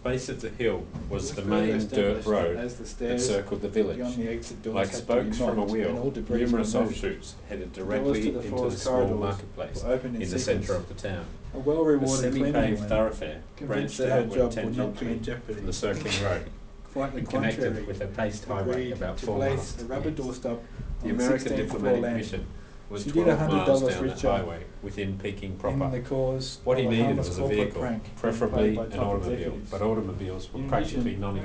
base of the hill was the further main dirt established road as the that stairs circled the village. beyond the exit doors Like had to be spokes from a knocked and all wheel, debris numerous removed. offshoots headed Doors directly to the into the forest small corridors marketplace were opened in the sequence. centre of the town. A A well-rewarded cleaning semi-paved woman, thoroughfare convinced branched that her outward job would not be in tangentially jeopardy. from the circling road Quite the and contrary, connected with a paced highway agreed about to 4 place miles. a rubber doorstop The on the American 16th floor diplomatic landing. mission was She did 12 miles $100 down that richer highway within Peking in proper. the cause What he of a needed harmless was a corporate vehicle, prank preferably played by an top automobile, executives. but automobiles were In practically addition, non-existent